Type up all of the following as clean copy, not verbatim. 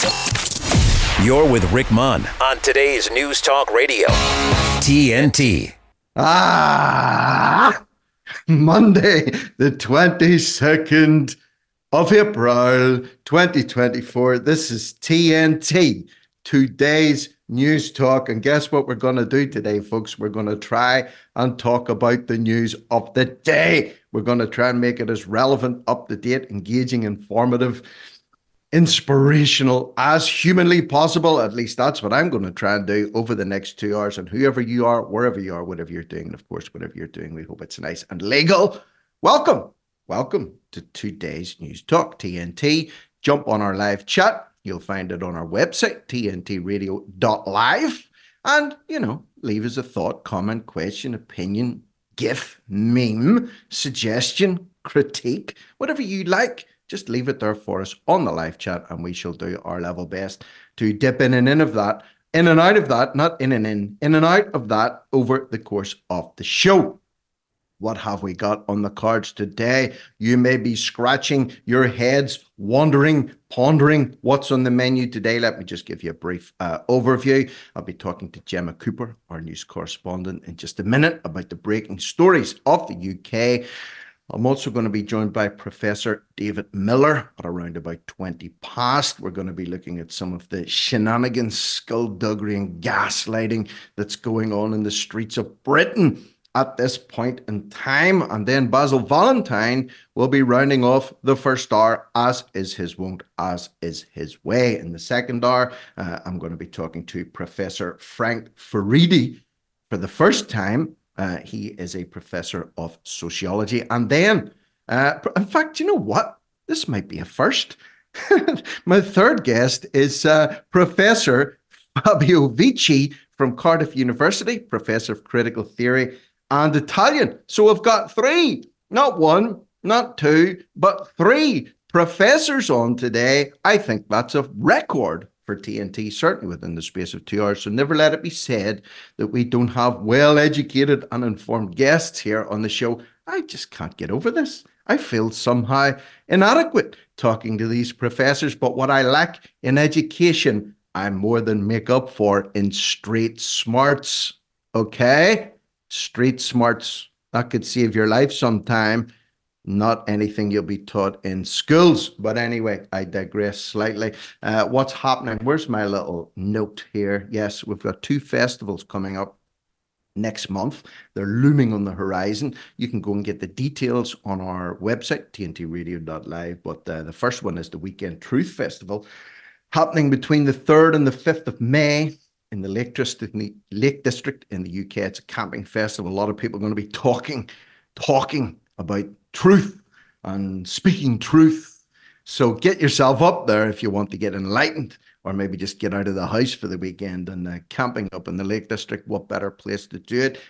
You're with Rick Munn on today's News Talk Radio, TNT. Monday, the 22nd of April, 2024. This is TNT, today's News Talk. And guess what we're going to do today, folks? We're going to try and talk about the news of the day. We're going to try and make it as relevant, up-to-date, engaging, informative, inspirational as humanly possible. At least that's what I'm going to try and do over the next 2 hours. And whoever you are, wherever you are, whatever you're doing, and of course, whatever you're doing, we hope it's nice and legal. Welcome to today's News Talk, TNT. Jump on our live chat. You'll find it on our website, tntradio.live. And, leave us a thought, comment, question, opinion, gif, meme, suggestion, critique, whatever you like. Just leave it there for us on the live chat, and we shall do our level best to dip in and out of that over the course of the show. What have we got on the cards today? You may be scratching your heads, wondering, pondering what's on the menu today. Let me just give you a brief overview. I'll be talking to Gemma Cooper, our news correspondent, in just a minute about the breaking stories of the UK. I'm also going to be joined by Professor David Miller at around about 20 past. We're going to be looking at some of the shenanigans, skullduggery and gaslighting that's going on in the streets of Britain at this point in time. And then Basil Valentine will be rounding off the first hour, as is his wont, as is his way. In the second hour, I'm going to be talking to Professor Frank Furedi for the first time. He is a professor of sociology. And then, in fact, you know what? This might be a first. My third guest is Professor Fabio Vici from Cardiff University, professor of critical theory and Italian. So we've got three, not one, not two, but three professors on today. I think that's a record for TNT, certainly within the space of 2 hours. So never let it be said that we don't have well-educated and informed guests here on the show. I just can't get over this. I feel somehow inadequate talking to these professors, but what I lack in education, I more than make up for in street smarts. Okay? Street smarts. That could save your life sometime. Not anything you'll be taught in schools. But anyway, I digress slightly. What's happening? Where's my little note here? Yes, we've got 2 festivals coming up next month. They're looming on the horizon. You can go and get the details on our website, tntradio.live. But the first one is the Weekend Truth Festival, happening between the 3rd and the 5th of May in the Lake District in the UK. It's a camping festival. A lot of people are going to be talking about truth and speaking truth. So get yourself up there if you want to get enlightened, or maybe just get out of the house for the weekend and camping up in the Lake District. What better place to do it?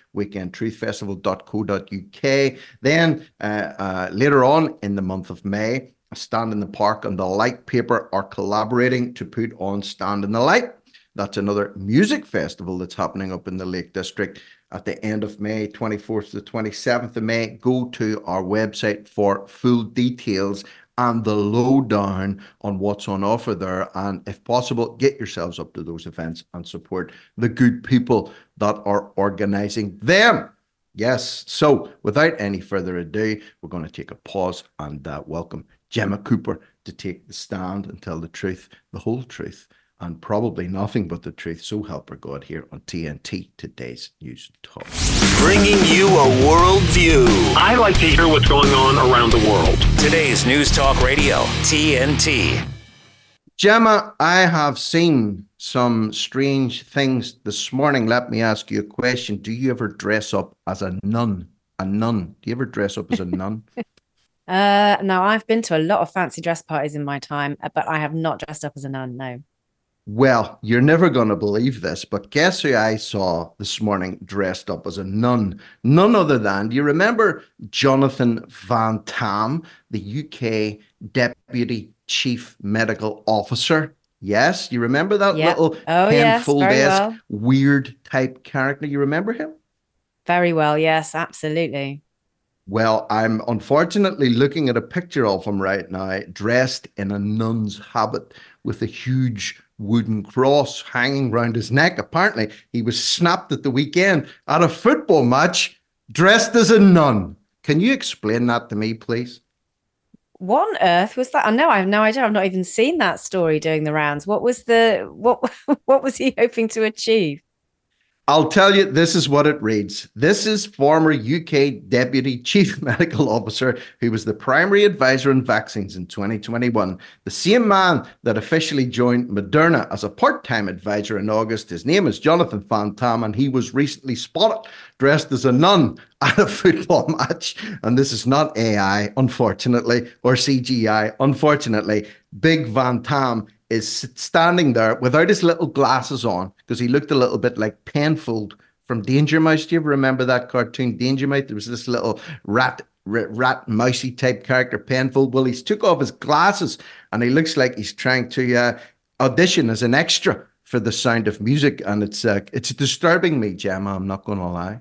weekendtruthfestival.co.uk. Then later on in the month of May, Stand in the Park and the Light Paper are collaborating to put on Stand in the Light. That's another music festival that's happening up in the Lake District at the end of May, 24th to 27th of May. Go to our website for full details and the lowdown on what's on offer there. And if possible, get yourselves up to those events and support the good people that are organizing them. Yes. So without any further ado, we're going to take a pause and welcome Gemma Cooper to take the stand and tell the truth, the whole truth, and probably nothing but the truth. So help her God, here on TNT, today's News Talk. Bringing you a world view. I like to hear what's going on around the world. Today's News Talk Radio, TNT. Gemma, I have seen some strange things this morning. Let me ask you a question. Do you ever dress up as a nun? A nun? Do you ever dress up as a nun? No, I've been to a lot of fancy dress parties in my time, but I have not dressed up as a nun, no. Well, you're never going to believe this, but guess who I saw this morning dressed up as a nun? None other than, do you remember Jonathan Van Tam, the UK Deputy Chief Medical Officer? Yes, you remember that little penfold-esque weird type character? You remember him? Very well, yes, absolutely. Well, I'm unfortunately looking at a picture of him right now, dressed in a nun's habit, with a huge wooden cross hanging round his neck. Apparently, he was snapped at the weekend at a football match dressed as a nun. Can you explain that to me, please? What on earth was that? I know I have no idea. I've not even seen that story doing the rounds. What was what was he hoping to achieve? I'll tell you, this is what it reads. This is former UK Deputy Chief Medical Officer who was the primary advisor on vaccines in 2021. The same man that officially joined Moderna as a part-time advisor in August. His name is Jonathan Van Tam, and he was recently spotted dressed as a nun at a football match. And this is not AI, unfortunately, or CGI, unfortunately. Big Van Tam is standing there without his little glasses on because he looked a little bit like Penfold from Danger Mouse. Do you ever remember that cartoon, Danger Mouse? There was this little rat mousy type character, Penfold. Well, he's took off his glasses and he looks like he's trying to audition as an extra for The Sound of Music. And it's disturbing me, Gemma, I'm not going to lie.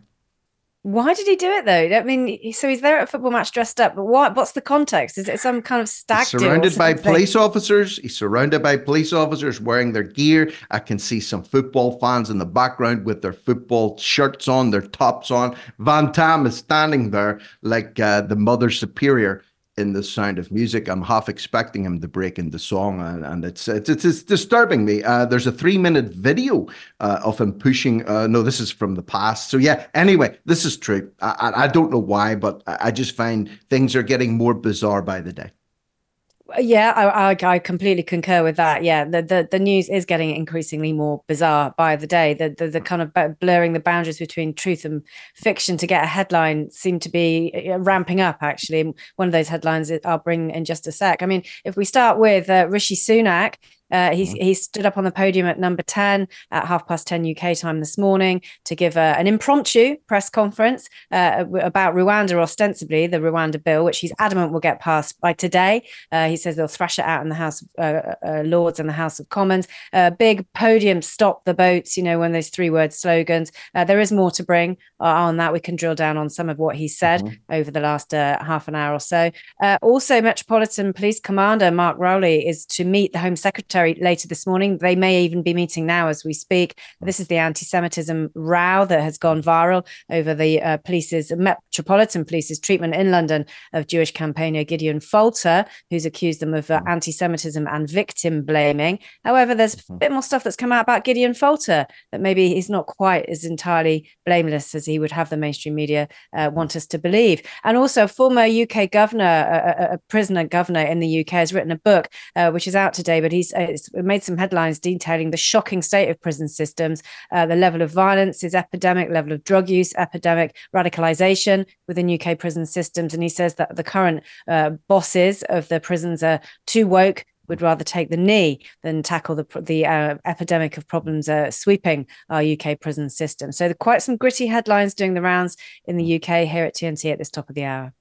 Why did he do it though? I mean, so he's there at a football match dressed up, but what's the context? Is it some kind of stag do? Surrounded by police officers. He's surrounded by police officers wearing their gear. I can see some football fans in the background with their football shirts on, their tops on. Van Tam is standing there like the Mother Superior in The Sound of Music. I'm half expecting him to break into song, and it's disturbing me. There's a 3-minute video of him pushing. No, this is from the past. So yeah. Anyway, this is true. I don't know why, but I just find things are getting more bizarre by the day. Yeah, I completely concur with that. Yeah, the news is getting increasingly more bizarre by the day. The kind of blurring the boundaries between truth and fiction to get a headline seem to be ramping up, actually. One of those headlines I'll bring in just a sec. I mean, if we start with Rishi Sunak, he stood up on the podium at number 10 at 10:30 UK time this morning to give an impromptu press conference about Rwanda, ostensibly the Rwanda bill, which he's adamant will get passed by today. He says they'll thrash it out in the House of Lords and the House of Commons. Big podium, stop the boats, one of those 3-word slogans. There is more to bring on that. We can drill down on some of what he said over the last half an hour or so. Also, Metropolitan Police Commander Mark Rowley is to meet the Home Secretary later this morning. They may even be meeting now as we speak. This is the anti-Semitism row that has gone viral over the Metropolitan Police's treatment in London of Jewish campaigner Gideon Falter, who's accused them of anti-Semitism and victim blaming. However, there's a bit more stuff that's come out about Gideon Falter that maybe he's not quite as entirely blameless as he would have the mainstream media want us to believe. And also, a former UK governor, a prisoner governor in the UK, has written a book which is out today, but he's made some headlines detailing the shocking state of prison systems. The level of violence is epidemic, level of drug use epidemic, radicalization within UK prison systems. And he says that the current bosses of the prisons are too woke, would rather take the knee than tackle the epidemic of problems sweeping our UK prison system. So quite some gritty headlines doing the rounds in the UK here at TNT at this top of the hour.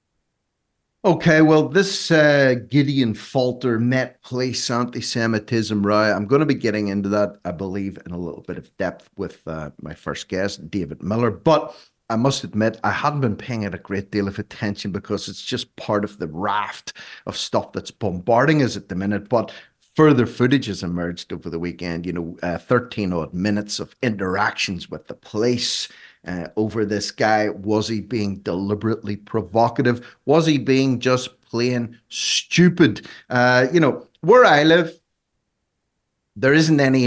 Okay, well, this Gideon Falter Met Police anti-Semitism row, I'm going to be getting into that, I believe, in a little bit of depth with my first guest, David Miller. But I must admit, I hadn't been paying it a great deal of attention because it's just part of the raft of stuff that's bombarding us at the minute. But further footage has emerged over the weekend, 13 odd minutes of interactions with the police over this guy. Was he being deliberately provocative? Was he being just plain stupid? Where I live, there isn't any,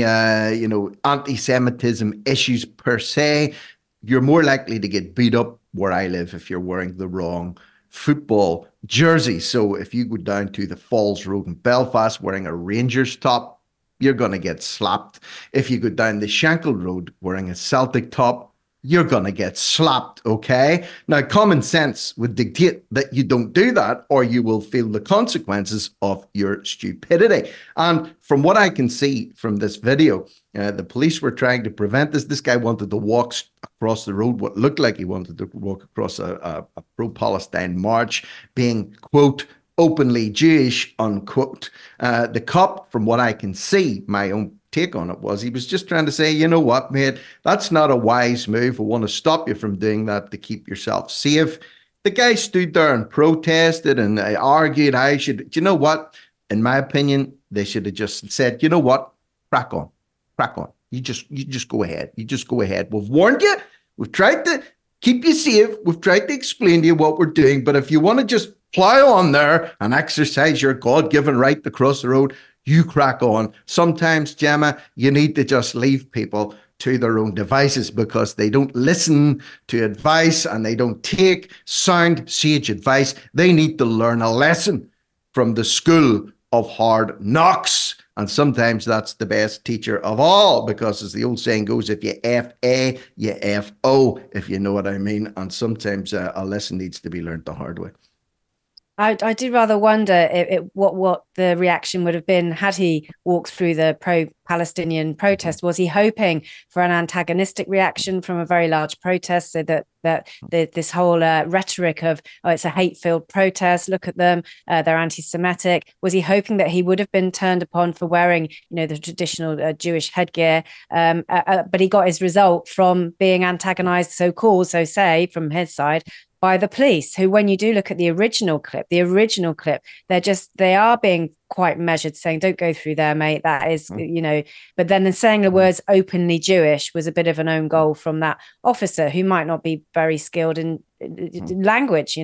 anti-Semitism issues per se. You're more likely to get beat up where I live if you're wearing the wrong football jersey. So if you go down to the Falls Road in Belfast wearing a Rangers top, you're going to get slapped. If you go down the Shankill Road wearing a Celtic top, you're going to get slapped, okay? Now, common sense would dictate that you don't do that or you will feel the consequences of your stupidity. And from what I can see from this video, the police were trying to prevent this. This guy wanted to walk across the road, what looked like he wanted to walk across a pro-Palestine march, being, quote, openly Jewish, unquote. The cop, from what I can see, my own take on it was he was just trying to say, you know what, mate, that's not a wise move. I want to stop you from doing that to keep yourself safe. The guy stood there and protested and argued I should. Do you know what? In my opinion, They should have just said, you know what? Crack on. You just go ahead. We've warned you. We've tried to keep you safe. We've tried to explain to you what we're doing. But if you want to just plow on there and exercise your God-given right to cross the road, you crack on. Sometimes, Gemma, you need to just leave people to their own devices because they don't listen to advice and they don't take sound, sage advice. They need to learn a lesson from the school of hard knocks. And sometimes that's the best teacher of all, because as the old saying goes, if you F-A, you F-O, if you know what I mean. And sometimes a lesson needs to be learned the hard way. I do rather wonder what the reaction would have been had he walked through the pro-Palestinian protest. Was he hoping for an antagonistic reaction from a very large protest, so that this whole rhetoric of, oh, it's a hate-filled protest, look at them, they're anti-Semitic? Was he hoping that he would have been turned upon for wearing, the traditional Jewish headgear? But he got his result from being antagonized, so say, from his side, by the police, who, when you do look at the original clip, they are being quite measured, saying, don't go through there, mate. That is, but then saying the words openly Jewish was a bit of an own goal from that officer, who might not be very skilled in language,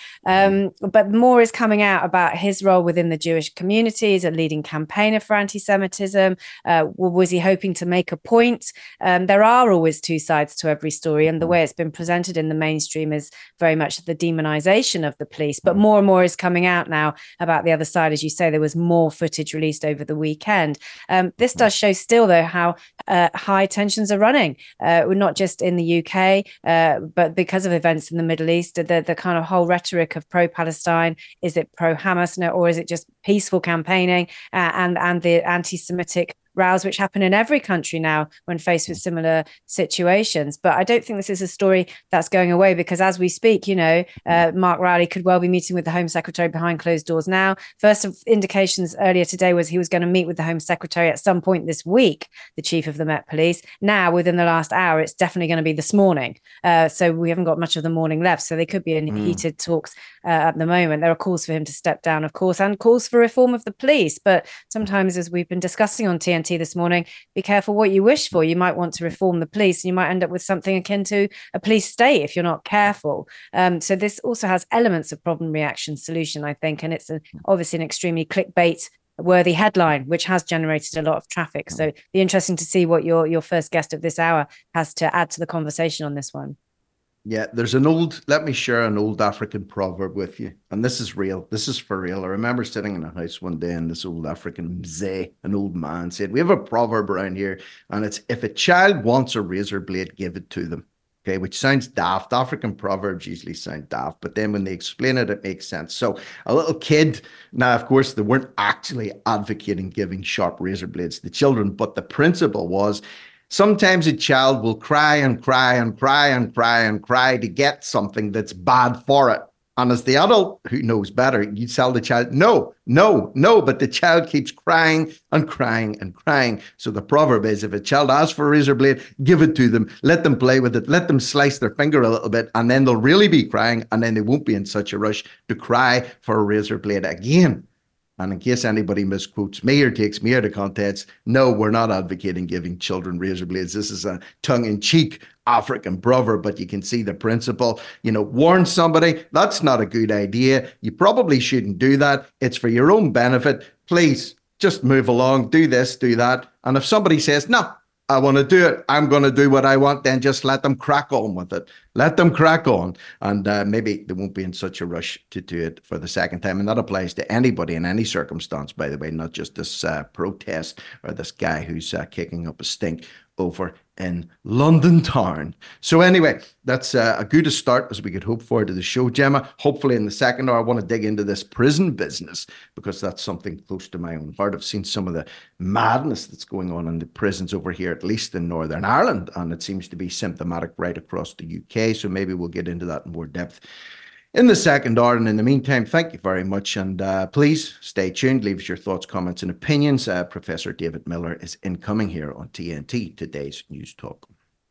but more is coming out about his role within the Jewish community as a leading campaigner for anti-Semitism. Was he hoping to make a point? There are always two sides to every story, and the way it's been presented in the mainstream is very much the demonization of the police. But more and more is coming out now about the other side. As you say, there was more footage released over the weekend. This does show still, though, how high tensions are running, not just in the UK, but because of events in the Middle East. The kind of whole rhetoric of pro-Palestine, is it pro-Hamas, or is it just peaceful campaigning, and the anti-Semitic rows which happen in every country now when faced with similar situations? But I don't think this is a story that's going away, because as we speak, Mark Rowley could well be meeting with the Home Secretary behind closed doors now. First indications earlier today was he was going to meet with the Home Secretary at some point this week, the Chief of the Met Police. Now, within the last hour, it's definitely going to be this morning. So we haven't got much of the morning left. So they could be in heated talks at the moment. There are calls for him to step down, of course, and calls for reform of the police. But sometimes, as we've been discussing on TNT this morning, be careful what you wish for. You might want to reform the police, and you might end up with something akin to a police state if you're not careful. So this also has elements of problem, reaction, solution, I think, and it's obviously an extremely clickbait worthy headline, which has generated a lot of traffic. So be interesting to see what your first guest of this hour has to add to the conversation on this one. Yeah, let me share an old African proverb with you. And this is real. This is for real. I remember sitting in a house one day, and this old African mzee, an old man, said, we have a proverb around here, and it's, if a child wants a razor blade, give it to them. Okay, which sounds daft. African proverbs usually sound daft, but then when they explain it, it makes sense. So a little kid, now, of course, they weren't actually advocating giving sharp razor blades to children, but the principle was, sometimes a child will cry and cry and cry and cry and cry to get something that's bad for it. And as the adult who knows better, you tell the child, no, but the child keeps crying and crying and crying. So the proverb is, if a child asks for a razor blade, give it to them, let them play with it, let them slice their finger a little bit, and then they'll really be crying, and then they won't be in such a rush to cry for a razor blade again. And in case anybody misquotes me or takes me out of context, no, we're not advocating giving children razor blades. This is a tongue-in-cheek African proverb, but you can see the principle. Warn somebody, that's not a good idea. You probably shouldn't do that. It's for your own benefit. Please, just move along, do this, do that. And if somebody says, no, I want to do it, I'm going to do what I want, then just let them crack on with it. Let them crack on. And maybe they won't be in such a rush to do it for the second time. And that applies to anybody in any circumstance, by the way, not just this protest or this guy who's kicking up a stink over in London town. So anyway, that's a good start as we could hope for to the show, Gemma. Hopefully in the second hour, I want to dig into this prison business, because that's something close to my own heart. I've seen some of the madness that's going on in the prisons over here, at least in Northern Ireland, and it seems to be symptomatic right across the UK. So maybe we'll get into that in more depth in the second hour. And in the meantime, thank you very much. And please stay tuned. Leave us your thoughts, comments, and opinions. Professor David Miller is incoming here on TNT, today's News Talk.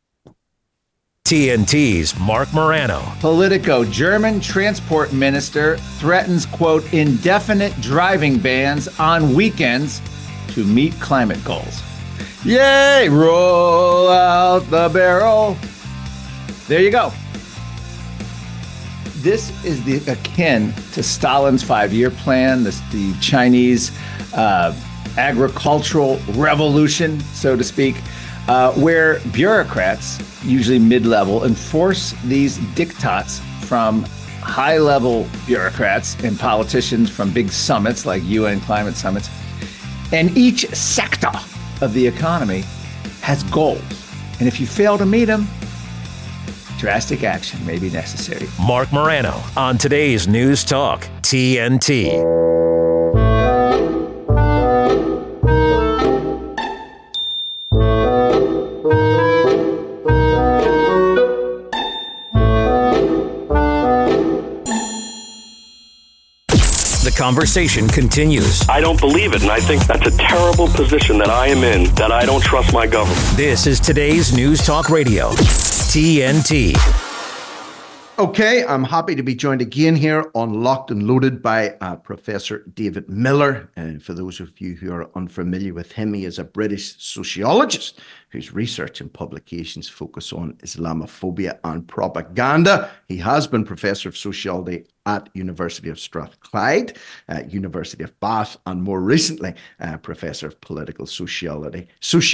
TNT's Mark Morano. Politico, German transport minister threatens, quote, indefinite driving bans on weekends to meet climate goals. Yay! Roll out the barrel. There you go. This is akin to Stalin's 5-year plan, the Chinese agricultural revolution, so to speak, where bureaucrats, usually mid-level, enforce these diktats from high-level bureaucrats and politicians from big summits like UN climate summits. And each sector of the economy has goals. And if you fail to meet them, drastic action may be necessary. Mark Morano on today's News Talk TNT. Conversation continues. I don't believe it, and I think that's a terrible position that I am in, that I don't trust my government. This is today's News Talk Radio, TNT. Okay, I'm happy to be joined again here on Locked and Loaded by Professor David Miller. And for those of you who are unfamiliar with him, he is a British sociologist whose research and publications focus on Islamophobia and propaganda. He has been Professor of Sociology at University of Strathclyde, University of Bath, and more recently, Professor of Political Sociology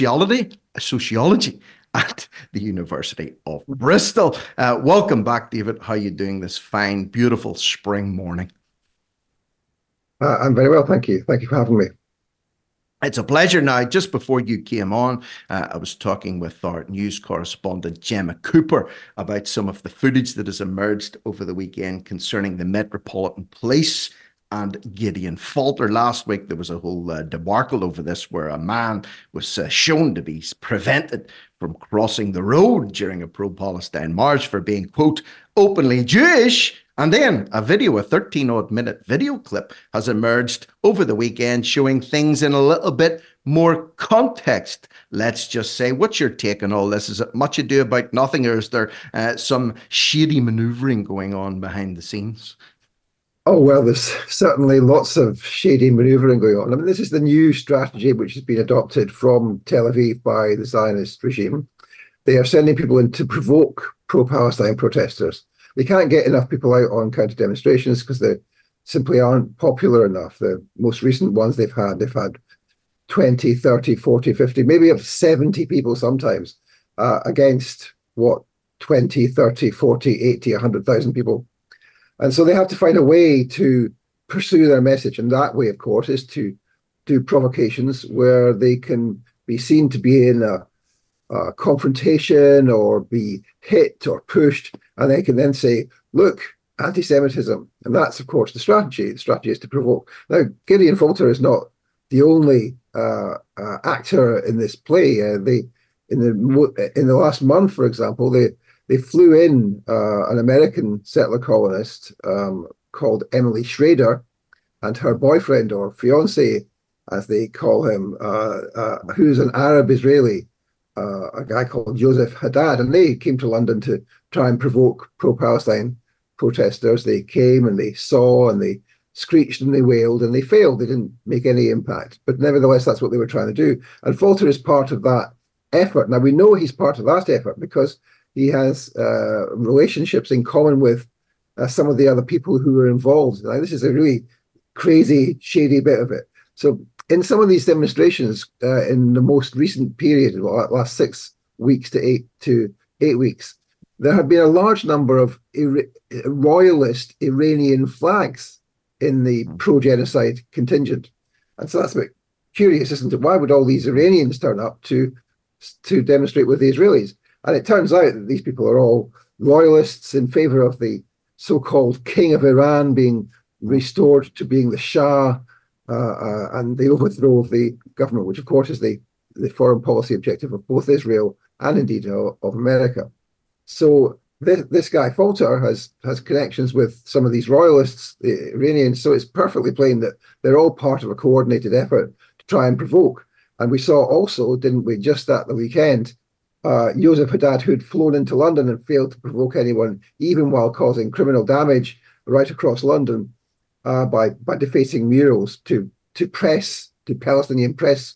at the University of Bristol. Welcome back, David. How are you doing this fine, beautiful spring morning? I'm very well, thank you. Thank you for having me. It's a pleasure. Now, just before you came on, I was talking with our news correspondent, Gemma Cooper, about some of the footage that has emerged over the weekend concerning the Metropolitan Police and Gideon Falter. Last week, there was a whole debacle over this where a man was shown to be prevented from crossing the road during a pro-Palestine march for being, quote, openly Jewish. And then a 13-odd minute video clip has emerged over the weekend showing things in a little bit more context, let's just say. What's your take on all this? Is it much ado about nothing, or is there some shady manoeuvring going on behind the scenes? Oh, well, there's certainly lots of shady manoeuvring going on. I mean, this is the new strategy which has been adopted from Tel Aviv by the Zionist regime. They are sending people in to provoke pro-Palestine protesters. They can't get enough people out on counter demonstrations because they simply aren't popular enough. The most recent ones they've had 20, 30, 40, 50, maybe up to 70 people sometimes against what, 20, 30, 40, 80, 100,000 people. And so they have to find a way to pursue their message. And that way, of course, is to do provocations where they can be seen to be in a confrontation or be hit or pushed. And they can then say, look, anti-Semitism. And that's, of course, the strategy. The strategy is to provoke. Now, Gideon Falter is not the only actor in this play. In the last month, for example, they flew in an American settler colonist called Emily Schrader and her boyfriend, or fiance, as they call him, who's an Arab Israeli, a guy called Joseph Haddad. And they came to London to try and provoke pro-Palestine protesters. They came and they saw and they screeched and they wailed and they failed. They didn't make any impact. But nevertheless, that's what they were trying to do. And Falter is part of that effort. Now, we know he's part of that effort because he has relationships in common with some of the other people who were involved. Now, this is a really crazy, shady bit of it. So in some of these demonstrations in the most recent period, last 6 weeks to 8 weeks, there have been a large number of royalist Iranian flags in the pro-genocide contingent. And so that's a bit curious, isn't it? Why would all these Iranians turn up to demonstrate with the Israelis? And it turns out that these people are all loyalists in favor of the so-called King of Iran being restored to being the Shah and the overthrow of the government, which of course is the foreign policy objective of both Israel and indeed of America. So this guy Falter has connections with some of these royalists, the Iranians, so it's perfectly plain that they're all part of a coordinated effort to try and provoke. And we saw also, didn't we, just at the weekend, Joseph Haddad, who'd flown into London and failed to provoke anyone, even while causing criminal damage right across London by defacing murals to press to Palestinian press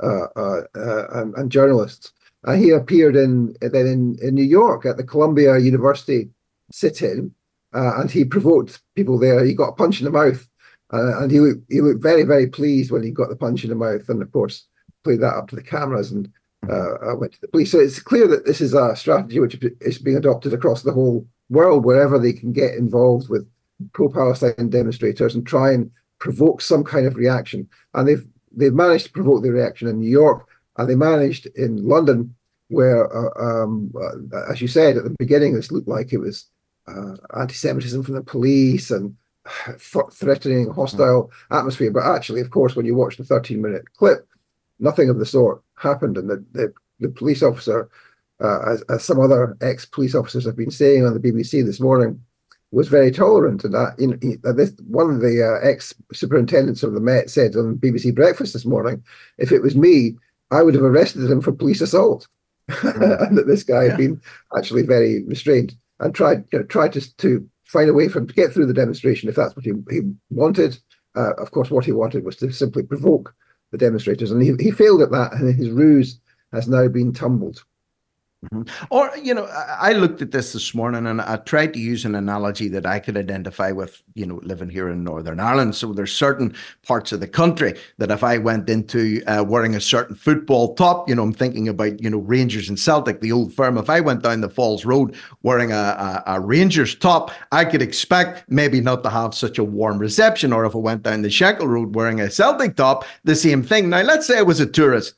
and journalists. He appeared in New York at the Columbia University sit-in, and he provoked people there. He got a punch in the mouth, and he looked very, very pleased when he got the punch in the mouth, and of course played that up to the cameras and went to the police. So it's clear that this is a strategy which is being adopted across the whole world, wherever they can get involved with pro-Palestine demonstrators and try and provoke some kind of reaction. And they've managed to provoke the reaction in New York, and they managed in London, where, as you said at the beginning, this looked like it was anti-Semitism from the police and threatening, hostile atmosphere. But actually, of course, when you watch the 13-minute clip, nothing of the sort happened. And the police officer, as some other ex-police officers have been saying on the BBC this morning, was very tolerant. And that, one of the ex-superintendents of the Met said on BBC Breakfast this morning, if it was me, I would have arrested him for police assault. And that this guy had been actually very restrained and tried to find a way for him to get through the demonstration if that's what he wanted. Of course, what he wanted was to simply provoke the demonstrators, and he failed at that, and his ruse has now been tumbled. Mm-hmm. Or, I looked at this morning and I tried to use an analogy that I could identify with, living here in Northern Ireland. So there's certain parts of the country that if I went into wearing a certain football top, I'm thinking about, Rangers and Celtic, the old firm. If I went down the Falls Road wearing a Rangers top, I could expect maybe not to have such a warm reception. Or if I went down the Shankle Road wearing a Celtic top, the same thing. Now, let's say I was a tourist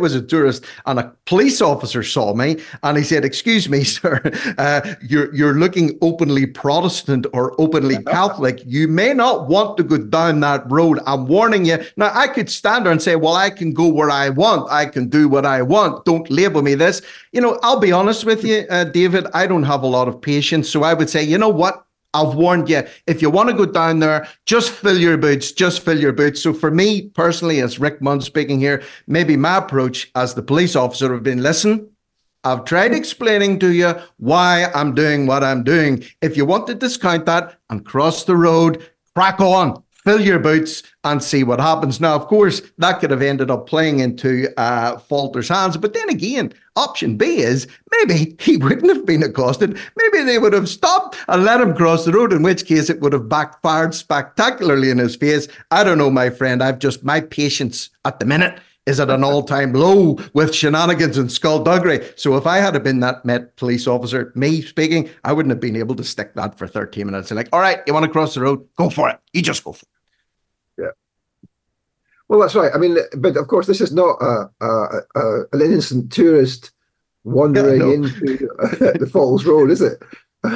and a police officer saw me and he said, "Excuse me, sir, you're looking openly Protestant or openly Catholic. You may not want to go down that road. I'm warning you." Now, I could stand there and say, well, I can go where I want. I can do what I want. Don't label me this. I'll be honest with you, David, I don't have a lot of patience. So I would say, you know what? I've warned you. If you want to go down there, just fill your boots. So for me personally, as Rick Munn speaking here, maybe my approach as the police officer would have been, listen, I've tried explaining to you why I'm doing what I'm doing. If you want to discount that and cross the road, crack on, fill your boots and see what happens. Now, of course, that could have ended up playing into Falter's hands. But then again, option B is maybe he wouldn't have been accosted. Maybe they would have stopped and let him cross the road, in which case it would have backfired spectacularly in his face. I don't know, my friend. My patience at the minute is at an all-time low with shenanigans and skullduggery. So if I had been that Met police officer, me speaking, I wouldn't have been able to stick that for 13 minutes. And all right, you want to cross the road? Go for it. You just go for it. Yeah. Well, that's right. I mean, but of course, this is not an innocent tourist wandering into the Falls Road, is it?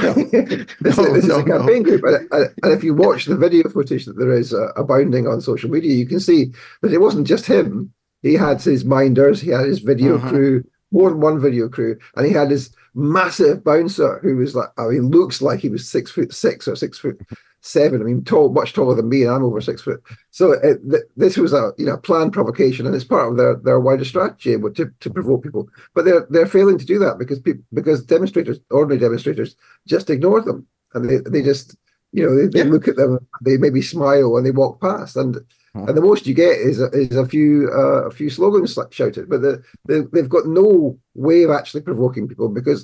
This is a campaign group, and if you watch the video footage that there is abounding on social media, you can see that it wasn't just him. He had his minders, he had his video crew, more than one video crew, and he had his massive bouncer who was looks like he was 6'6" or 6'7". I mean, tall, much taller than me, and I'm over 6 foot. So this was a planned provocation, and it's part of their wider strategy to provoke people. But they're failing to do that because demonstrators, ordinary demonstrators, just ignore them, and they just they look at them, they maybe smile, and they walk past, and the most you get is a few slogans shouted, but they've got no way of actually provoking people because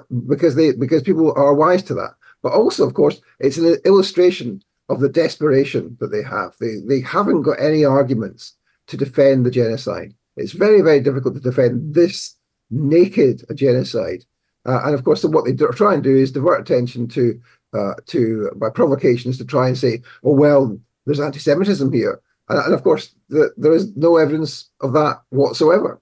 people are wise to that. But also, of course, it's an illustration of the desperation that they have. They haven't got any arguments to defend the genocide. It's very, very difficult to defend this naked genocide. And of course, what they try and do is divert attention to by provocations to try and say, oh, well, there's anti-Semitism here. And of course, there is no evidence of that whatsoever.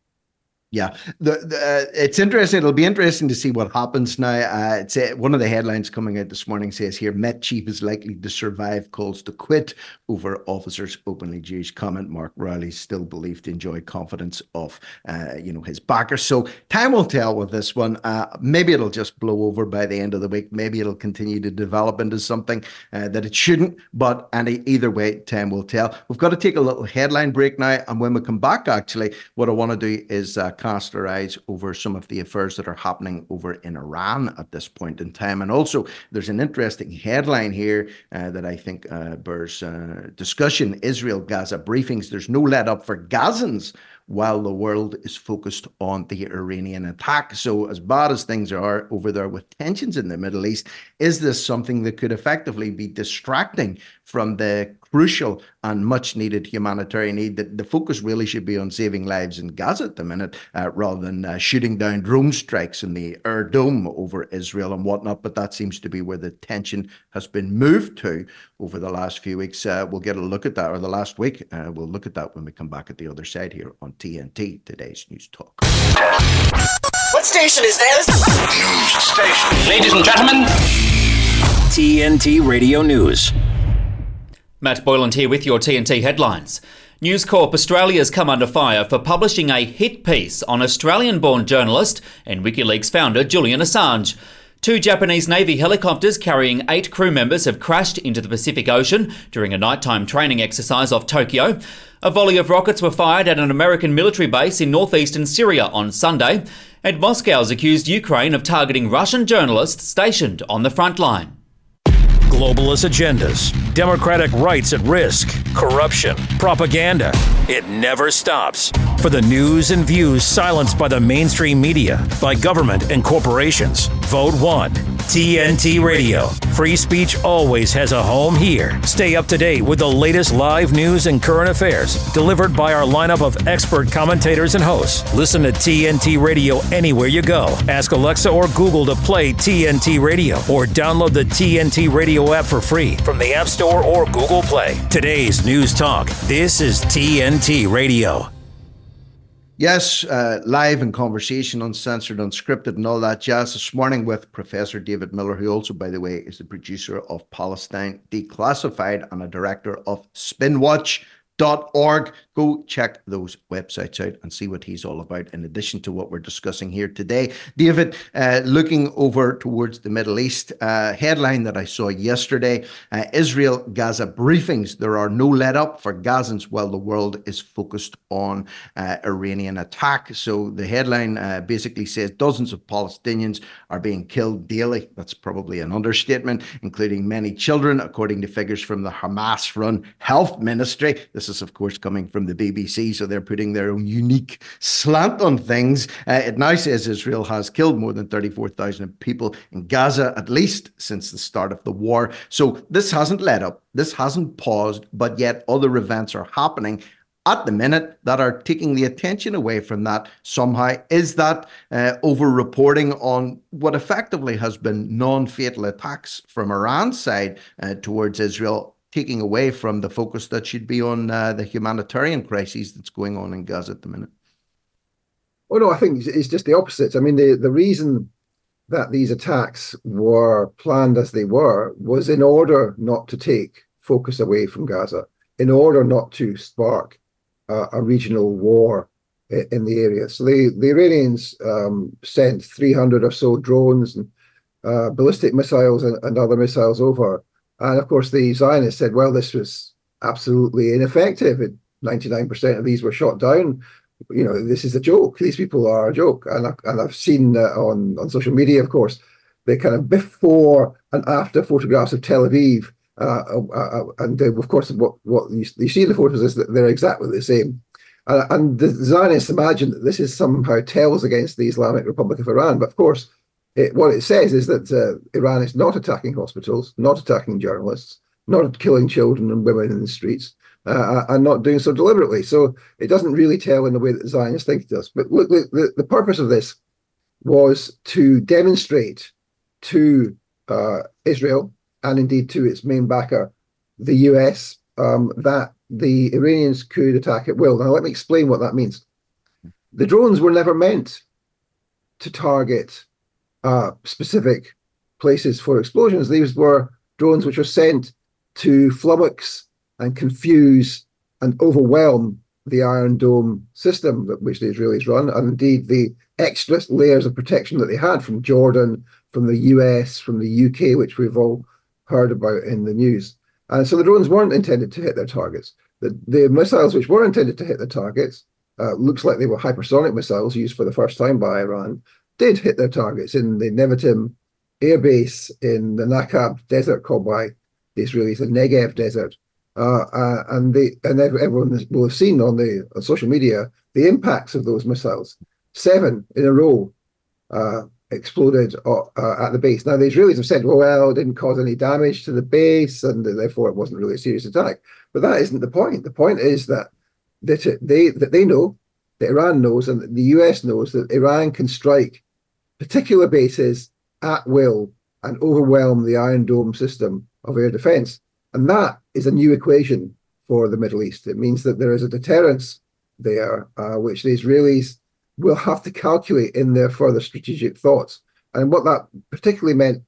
Yeah, it's interesting. It'll be interesting to see what happens now. It's one of the headlines coming out this morning says here, Met chief is likely to survive calls to quit over officers' openly Jewish comment. Mark Rowley still believed to enjoy confidence of, his backers. So time will tell with this one. Maybe it'll just blow over by the end of the week. Maybe it'll continue to develop into something that it shouldn't. But either way, time will tell. We've got to take a little headline break now. And when we come back, actually, what I want to do is cast our eyes over some of the affairs that are happening over in Iran at this point in time. And also, there's an interesting headline here that I think bears discussion. Israel-Gaza briefings. There's no let up for Gazans while the world is focused on the Iranian attack. So as bad as things are over there with tensions in the Middle East, is this something that could effectively be distracting from the crucial and much needed humanitarian aid? That the focus really should be on saving lives in Gaza at the minute, rather than shooting down drone strikes in the Air Dome over Israel and whatnot. But that seems to be where the tension has been moved to over the last few weeks. We'll get a look at that, or the last week. We'll look at that when we come back at the other side here on TNT, today's News Talk. What station is this? News station. Ladies and gentlemen, TNT Radio News. Matt Boyland here with your TNT headlines. News Corp Australia has come under fire for publishing a hit piece on Australian-born journalist and WikiLeaks founder Julian Assange. 2 Japanese Navy helicopters carrying 8 crew members have crashed into the Pacific Ocean during a nighttime training exercise off Tokyo. A volley of rockets were fired at an American military base in northeastern Syria on Sunday, and Moscow's accused Ukraine of targeting Russian journalists stationed on the front line. Globalist agendas, democratic rights at risk, corruption, propaganda. It never stops. For the news and views silenced by the mainstream media, by government and corporations, vote 1. TNT Radio. Free speech always has a home here. Stay up to date with the latest live news and current affairs, delivered by our lineup of expert commentators and hosts. Listen to TNT Radio anywhere you go. Ask Alexa or Google to play TNT Radio, or download the TNT Radio app for free from the App Store or Google Play. Today's News Talk. This is TNT Radio. Yes, live in conversation, uncensored, unscripted, and all that jazz this morning with Professor David Miller, who also, by the way, is the producer of Palestine Declassified and a director of SpinWatch.org. Go check those websites out and see what he's all about, in addition to what we're discussing here today. David, looking over towards the Middle East, headline that I saw yesterday, Israel-Gaza briefings. There are no let up for Gazans while the world is focused on Iranian attack. So the headline basically says dozens of Palestinians are being killed daily. That's probably an understatement, including many children, according to figures from the Hamas-run health ministry. This is, of course, coming from the BBC, so they're putting their own unique slant on things. It now says Israel has killed more than 34,000 people in Gaza, at least since the start of the war. So this hasn't let up, this hasn't paused, but yet other events are happening at the minute that are taking the attention away from that somehow. Is that over-reporting on what effectively has been non-fatal attacks from Iran's side towards Israel, taking away from the focus that should be on the humanitarian crisis that's going on in Gaza at the minute? Oh, no, I think it's just the opposite. I mean, the reason that these attacks were planned as they were was in order not to take focus away from Gaza, in order not to spark a regional war in the area. So the Iranians sent 300 or so drones and ballistic missiles and other missiles over. And of course, the Zionists said, well, this was absolutely ineffective. 99% of these were shot down. You know, this is a joke. These people are a joke. And I've seen on social media, of course, the kind of before and after photographs of Tel Aviv. And of course, what you see in the photos is that they're exactly the same. And the Zionists imagine that this is somehow tells against the Islamic Republic of Iran. But of course, what it says is that Iran is not attacking hospitals, not attacking journalists, not killing children and women in the streets, and not doing so deliberately. So it doesn't really tell in the way that the Zionists think it does. But look, the purpose of this was to demonstrate to Israel, and indeed to its main backer, the US, that the Iranians could attack at will. Now, let me explain what that means. The drones were never meant to target specific places for explosions. These were drones which were sent to flummox and confuse and overwhelm the Iron Dome system which the Israelis run, and indeed the extra layers of protection that they had from Jordan, from the US, from the UK, which we've all heard about in the news. And so the drones weren't intended to hit their targets. The missiles which were intended to hit the targets looks like they were hypersonic missiles used for the first time by Iran, did hit their targets in the Nevatim air base in the Nakab desert, called by the Israelis the Negev desert. And everyone will have seen on social media the impacts of those missiles. 7 in a row exploded at the base. Now, the Israelis have said, well, it didn't cause any damage to the base, and therefore it wasn't really a serious attack. But that isn't the point. The point is that they know, that Iran knows, and that the US knows that Iran can strike particular bases at will and overwhelm the Iron Dome system of air defense. And that is a new equation for the Middle East. It means that there is a deterrence there, which the Israelis will have to calculate in their further strategic thoughts. And what that particularly meant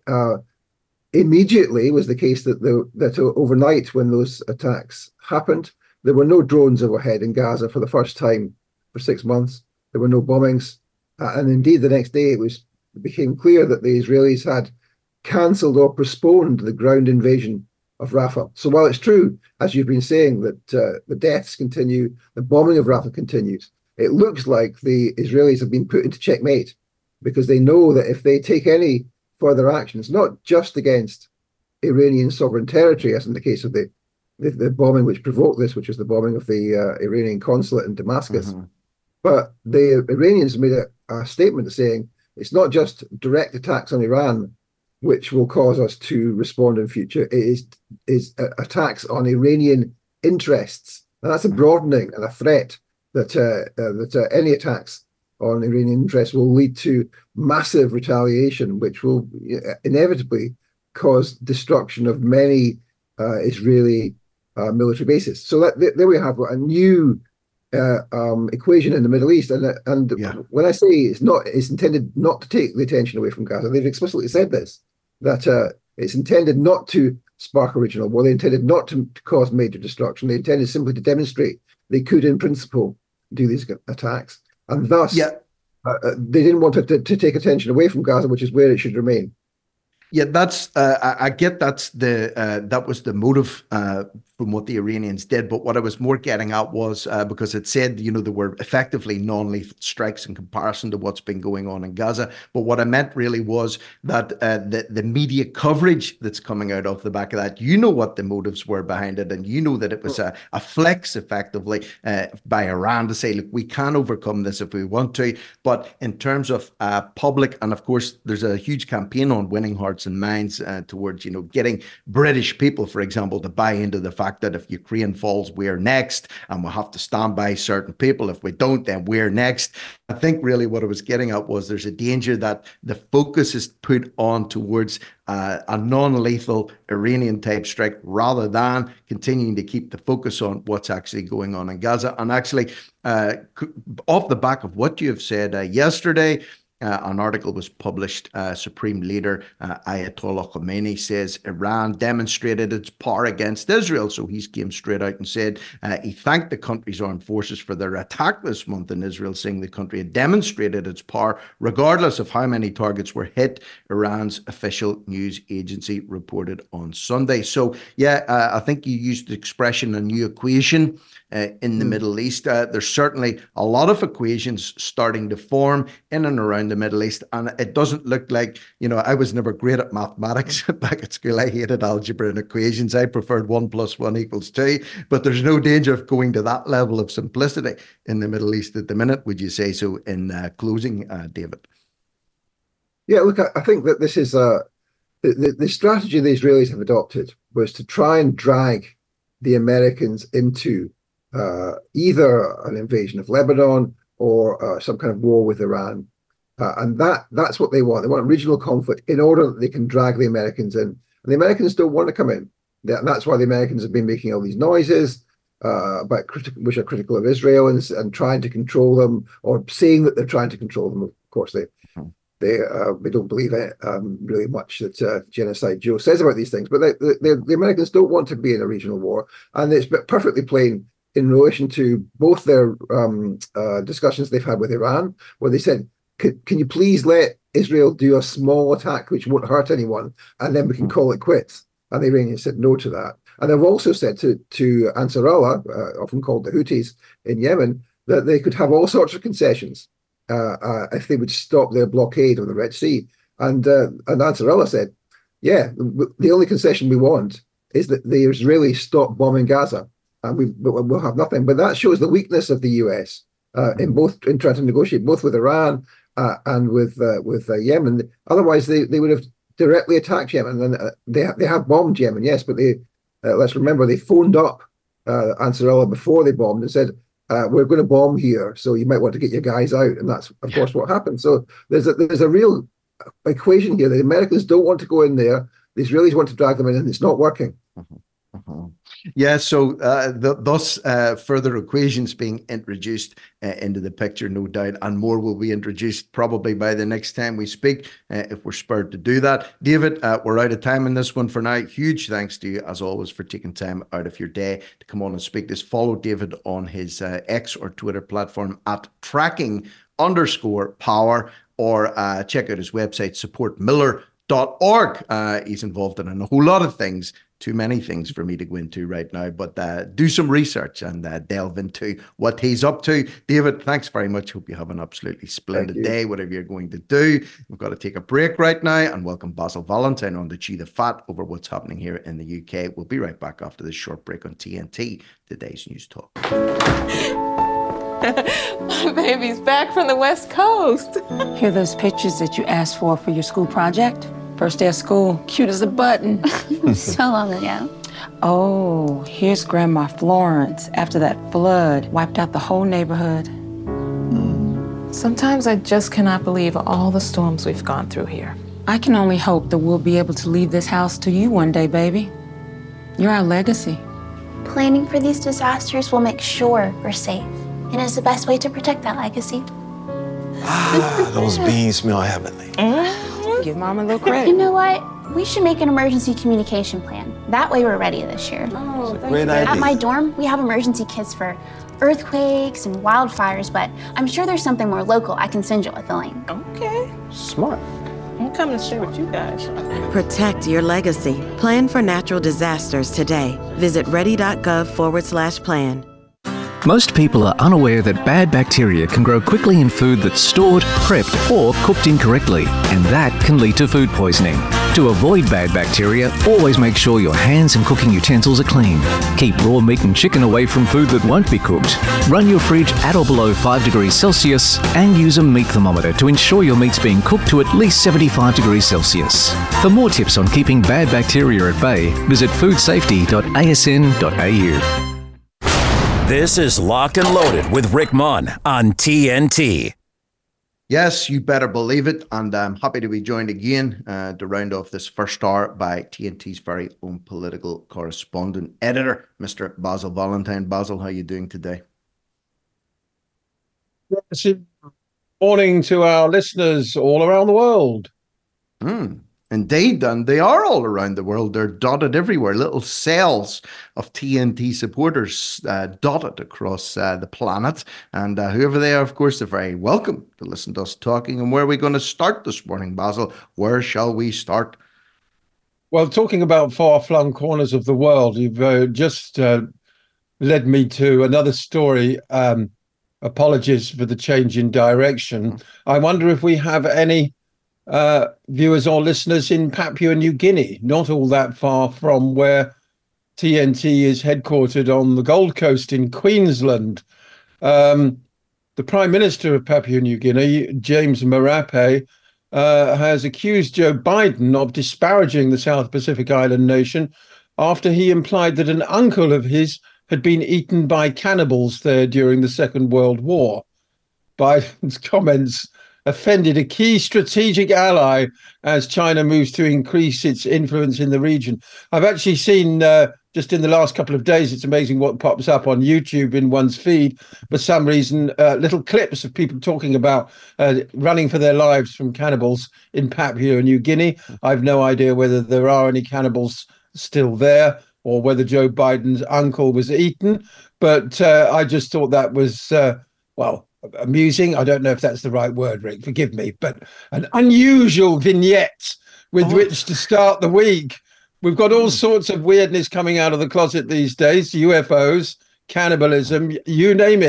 immediately was the case that overnight, when those attacks happened, there were no drones overhead in Gaza for the first time for 6 months. There were no bombings. And indeed, the next day, it became clear that the Israelis had cancelled or postponed the ground invasion of Rafah. So while it's true, as you've been saying, that the deaths continue, the bombing of Rafah continues, it looks like the Israelis have been put into checkmate, because they know that if they take any further actions, not just against Iranian sovereign territory, as in the case of the bombing which provoked this, which was the bombing of the Iranian consulate in Damascus, but the Iranians made a statement saying it's not just direct attacks on Iran which will cause us to respond in future. It is attacks on Iranian interests, and that's a broadening and a threat that any attacks on Iranian interests will lead to massive retaliation, which will inevitably cause destruction of many Israeli military bases. So there we have a new equation in the Middle East, and when I say it's intended not to take the attention away from Gaza, they've explicitly said this, that it's intended not to spark a regional war. They intended not to cause major destruction. They intended simply to demonstrate they could, in principle, do these attacks, and thus they didn't want to take attention away from Gaza, which is where it should remain. Yeah, that's I get that was the motive from what the Iranians did. But what I was more getting at was because it said, they were effectively non-lethal strikes in comparison to what's been going on in Gaza. But what I meant really was that the media coverage that's coming out of the back of that, what the motives were behind it, and that it was a flex effectively by Iran to say, look, we can overcome this if we want to. But in terms of public, and of course, there's a huge campaign on winning hearts and minds towards, getting British people, for example, to buy into the fact that if Ukraine falls, we're next, and we'll have to stand by certain people. If we don't, then we're next. I think really what I was getting at was there's a danger that the focus is put on towards a non-lethal Iranian type strike rather than continuing to keep the focus on what's actually going on in Gaza. And actually, off the back of what you have said yesterday, an article was published. Supreme Leader Ayatollah Khomeini says Iran demonstrated its power against Israel. So he came straight out and said he thanked the country's armed forces for their attack this month in Israel, saying the country had demonstrated its power regardless of how many targets were hit, Iran's official news agency reported on Sunday. So, I think you used the expression a new equation in the Middle East. There's certainly a lot of equations starting to form in and around the Middle East, and it doesn't look like, I was never great at mathematics back at school. I hated algebra and equations. I preferred 1 + 1 = 2, but there's no danger of going to that level of simplicity in the Middle East at the minute. Would you say so in closing, David? Yeah, look, I think that this is the strategy the Israelis have adopted was to try and drag the Americans into either an invasion of Lebanon or some kind of war with Iran. And that's what they want. They want regional conflict in order that they can drag the Americans in. And the Americans don't want to come in. That's why the Americans have been making all these noises which are critical of Israel and trying to control them, or saying that they're trying to control them. Of course, they don't believe it really much that Genocide Joe says about these things. But the Americans don't want to be in a regional war. And it's perfectly plain in relation to both their discussions they've had with Iran, where they said, can you please let Israel do a small attack which won't hurt anyone, and then we can call it quits? And the Iranians said no to that. And they've also said to Ansar Allah, often called the Houthis in Yemen, that they could have all sorts of concessions if they would stop their blockade of the Red Sea. And Ansarallah said, yeah, the only concession we want is that the Israelis stop bombing Gaza, and we'll have nothing. But that shows the weakness of the US in trying to negotiate both with Iran and with Yemen. Otherwise, they would have directly attacked Yemen, and they have bombed Yemen, yes, but let's remember they phoned up Ansarallah before they bombed and said, we're going to bomb here, so you might want to get your guys out, and that's of course what happened. So there's a real equation here. The Americans don't want to go in there. The Israelis want to drag them in, and it's not working. Yeah, so thus further equations being introduced into the picture, no doubt, and more will be introduced probably by the next time we speak, if we're spurred to do that. David, we're out of time in this one for now. Huge thanks to you, as always, for taking time out of your day to come on and speak this. Follow David on his X or Twitter platform at tracking_power, or check out his website, supportmiller.org. He's involved in a whole lot of things, too many things for me to go into right now, but do some research and delve into what he's up to. David, thanks very much. Hope you have an absolutely splendid day, whatever you're going to do. We've got to take a break right now and welcome Basil Valentine on to Chew the Fat over what's happening here in the UK. We'll be right back after this short break on TNT, today's News Talk. My baby's back from the West Coast. Here are those pictures that you asked for your school project? First day of school, cute as a button. So long ago. Oh, here's Grandma Florence after that flood wiped out the whole neighborhood. Sometimes I just cannot believe all the storms we've gone through here. I can only hope that we'll be able to leave this house to you one day, baby. You're our legacy. Planning for these disasters will make sure we're safe, and it's the best way to protect that legacy. Those beans smell heavenly. Give Mom a little credit. You know what? We should make an emergency communication plan. That way we're ready this year. Oh, Great idea. At my dorm, we have emergency kits for earthquakes and wildfires, but I'm sure there's something more local I can send you with the link. Okay. Smart. I'm coming to share with you guys. Protect your legacy. Plan for natural disasters today. Visit ready.gov/plan. Most people are unaware that bad bacteria can grow quickly in food that's stored, prepped, or cooked incorrectly, and that can lead to food poisoning. To avoid bad bacteria, always make sure your hands and cooking utensils are clean. Keep raw meat and chicken away from food that won't be cooked. Run your fridge at or below 5 degrees Celsius and use a meat thermometer to ensure your meat's being cooked to at least 75 degrees Celsius. For more tips on keeping bad bacteria at bay, visit foodsafety.asn.au. This is Locked and Loaded with Rick Munn on TNT. Yes, you better believe it. And I'm happy to be joined again to round off this first hour by TNT's very own political correspondent editor, Mr. Basil Valentine. Basil, how are you doing today? Good morning to our listeners all around the world. Indeed, and they are all around the world. They're dotted everywhere. Little cells of TNT supporters dotted across the planet. And whoever they are, of course, they're very welcome to listen to us talking. And where are we going to start this morning, Basil? Where shall we start? Well, talking about far-flung corners of the world, you've just led me to another story. Apologies for the change in direction. I wonder if we have any viewers or listeners in Papua New Guinea, not all that far from where TNT is headquartered on the Gold Coast in Queensland. The Prime Minister of Papua New Guinea, James Marape, has accused Joe Biden of disparaging the South Pacific island nation after he implied that an uncle of his had been eaten by cannibals there during the Second World War. Biden's comments offended a key strategic ally as China moves to increase its influence in the region. I've actually seen, just in the last couple of days, it's amazing what pops up on YouTube in one's feed, for some reason, little clips of people talking about running for their lives from cannibals in Papua New Guinea. I've no idea whether there are any cannibals still there or whether Joe Biden's uncle was eaten, but I just thought that was, amusing. I don't know if that's the right word, Rick, forgive me, but an unusual vignette with which to start the week. We've got all sorts of weirdness coming out of the closet these days, UFOs, cannibalism, you name it.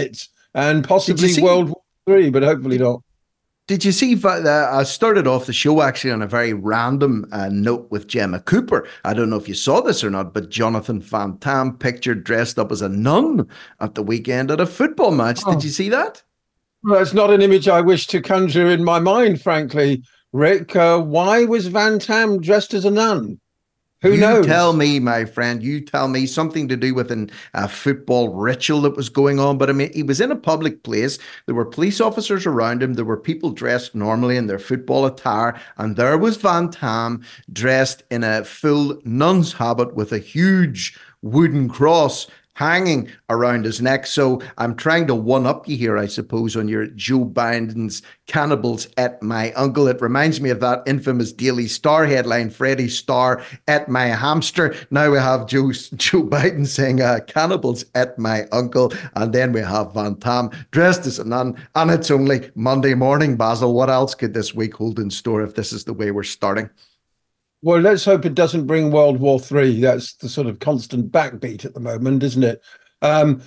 and possibly World War III, but hopefully not. Did you see, I started off the show actually on a very random note with Gemma Cooper. I don't know if you saw this or not, but Jonathan Van Tam pictured dressed up as a nun at the weekend at a football match. Did you see that? Well, it's not an image I wish to conjure in my mind, frankly. Rick, why was Van Tam dressed as a nun? Who knows? You tell me, my friend. You tell me. Something to do with a football ritual that was going on. But I mean, he was in a public place. There were police officers around him. There were people dressed normally in their football attire. And there was Van Tam dressed in a full nun's habit with a huge wooden cross hanging around his neck. So I'm trying to one-up you here, I suppose, on your Joe Biden's cannibals at my uncle. It reminds me of that infamous Daily Star headline, Freddie Starr at my hamster. Now we have Joe Biden saying cannibals at my uncle. And then we have Van Tam dressed as a nun. And it's only Monday morning, Basil. What else could this week hold in store if this is the way we're starting? Well, let's hope it doesn't bring World War III. That's the sort of constant backbeat at the moment, isn't it? One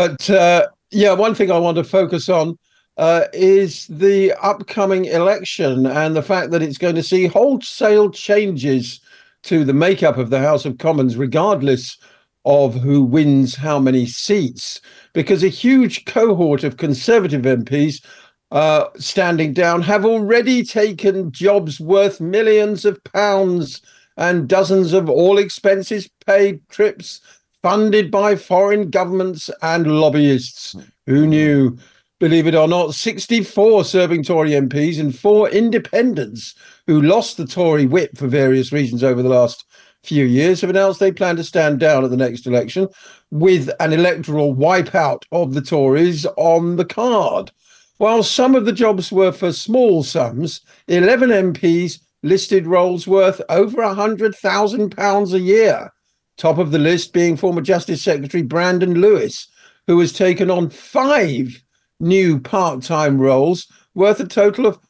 thing I want to focus on is the upcoming election and the fact that it's going to see wholesale changes to the makeup of the House of Commons, regardless of who wins how many seats, because a huge cohort of Conservative MPs standing down have already taken jobs worth millions of pounds and dozens of all expenses paid trips funded by foreign governments and lobbyists. Who knew? Believe it or not, 64 serving Tory MPs and 4 independents who lost the Tory whip for various reasons over the last few years have announced they plan to stand down at the next election, with an electoral wipeout of the Tories on the card. While some of the jobs were for small sums, 11 MPs listed roles worth over £100,000 a year. Top of the list being former Justice Secretary Brandon Lewis, who has taken on 5 new part-time roles worth a total of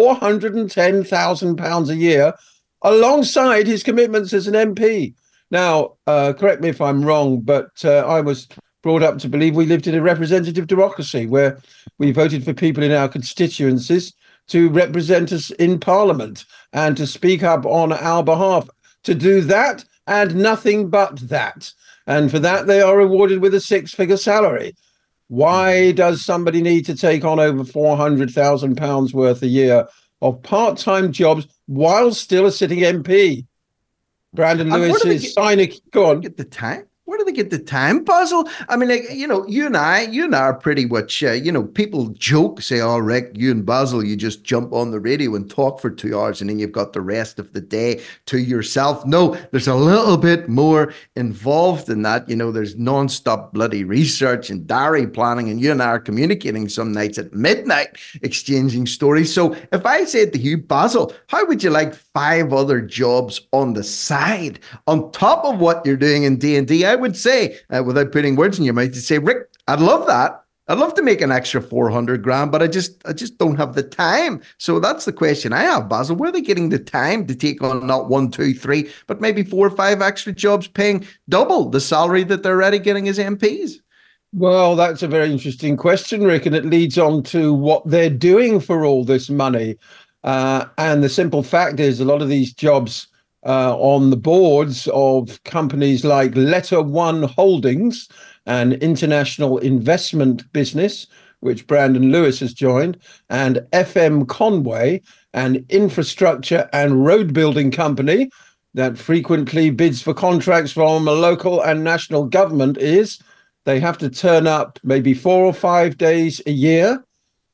£410,000 a year, alongside his commitments as an MP. Now, correct me if I'm wrong, but I was brought up to believe we lived in a representative democracy where we voted for people in our constituencies to represent us in Parliament and to speak up on our behalf, to do that and nothing but that. And for that, they are rewarded with a 6-figure salary. Why does somebody need to take on over £400,000 worth a year of part-time jobs while still a sitting MP? Brandon Lewis is signing. Go on. Get the time. Where do they get the time, Basil? I mean, like, you and I are pretty much, people joke, say, oh, Rick, you and Basil, you just jump on the radio and talk for 2 hours and then you've got the rest of the day to yourself. No, there's a little bit more involved in that. There's non-stop bloody research and diary planning, and you and I are communicating some nights at midnight, exchanging stories. So if I said to you, Basil, how would you like 5 other jobs on the side on top of what you're doing in D&D? I would say, without putting words in your mouth, you'd say, Rick, I'd love that. I'd love to make an extra 400 grand, but I just don't have the time. So that's the question I have, Basil. Where are they getting the time to take on not 1, 2, 3, but maybe 4 or 5 extra jobs paying double the salary that they're already getting as MPs? Well, that's a very interesting question, Rick, and it leads on to what they're doing for all this money. And the simple fact is a lot of these jobs on the boards of companies like Letter One Holdings, an international investment business, which Brandon Lewis has joined, and FM Conway, an infrastructure and road building company that frequently bids for contracts from a local and national government, is they have to turn up maybe 4 or 5 days a year,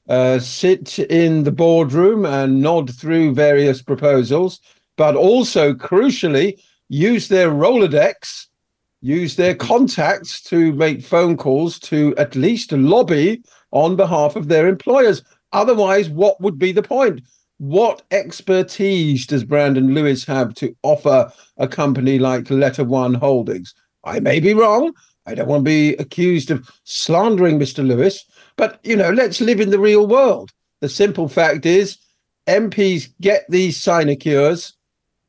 sit in the boardroom and nod through various proposals, but also, crucially, use their Rolodex, use their contacts to make phone calls to at least lobby on behalf of their employers. Otherwise, what would be the point? What expertise does Brandon Lewis have to offer a company like Letter One Holdings? I may be wrong. I don't want to be accused of slandering Mr. Lewis, but, let's live in the real world. The simple fact is MPs get these sinecures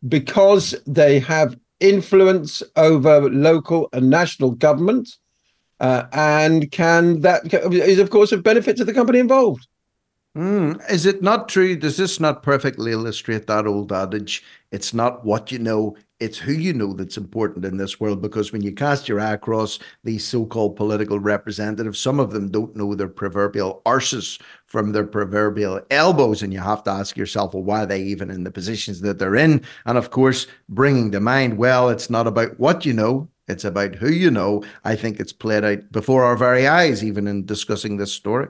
because they have influence over local and national government. And that is, of course, of benefit to the company involved. Is it not true? Does this not perfectly illustrate that old adage? It's not what you know, it's who you know that's important in this world. Because when you cast your eye across these so-called political representatives, some of them don't know their proverbial arses from their proverbial elbows. And you have to ask yourself, well, why are they even in the positions that they're in? And of course, bringing to mind, well, it's not about what you know, it's about who you know. I think it's played out before our very eyes, even in discussing this story.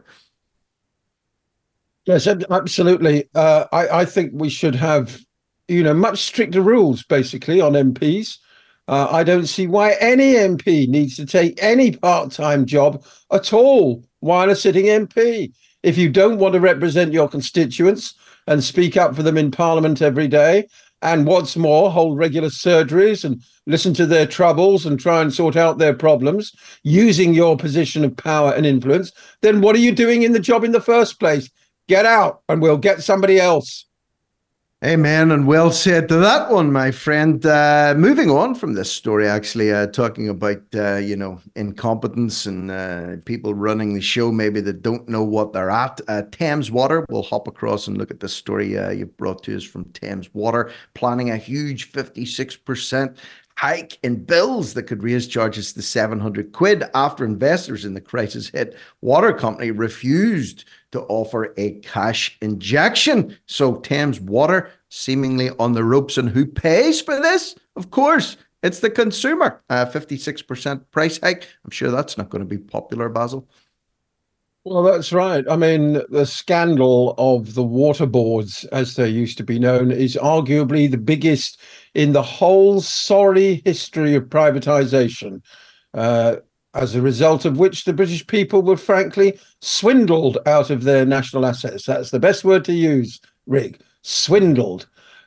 Yes, absolutely. I think we should have, much stricter rules, basically, on MPs. I don't see why any MP needs to take any part-time job at all while a sitting MP. If you don't want to represent your constituents and speak up for them in Parliament every day, and what's more, hold regular surgeries and listen to their troubles and try and sort out their problems using your position of power and influence, then what are you doing in the job in the first place? Get out and we'll get somebody else. Amen, and well said to that one, my friend. Moving on from this story, actually, talking about, incompetence and people running the show maybe that don't know what they're at. Thames Water, we'll hop across and look at the story you've brought to us from Thames Water, planning a huge 56% hike in bills that could raise charges to 700 quid after investors in the crisis-hit water company refused to offer a cash injection. So Thames Water seemingly on the ropes. And who pays for this? Of course, it's the consumer. 56% price hike. I'm sure that's not going to be popular, Basil. Well, that's right. I mean, the scandal of the water boards, as they used to be known, is arguably the biggest in the whole sorry history of privatization, as a result of which the British people were frankly swindled out of their national assets. That's the best word to use, Rick. Swindled.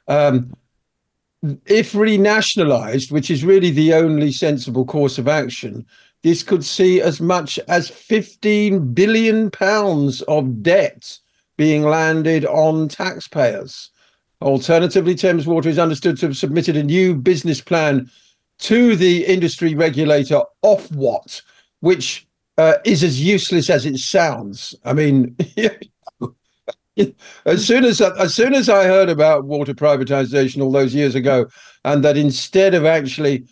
If renationalized, which is really the only sensible course of action, this could see as much as £15 billion of debt being landed on taxpayers. Alternatively, Thames Water is understood to have submitted a new business plan to the industry regulator, Ofwat, which is as useless as it sounds. I mean, as soon as I heard about water privatization all those years ago, and that instead of actually,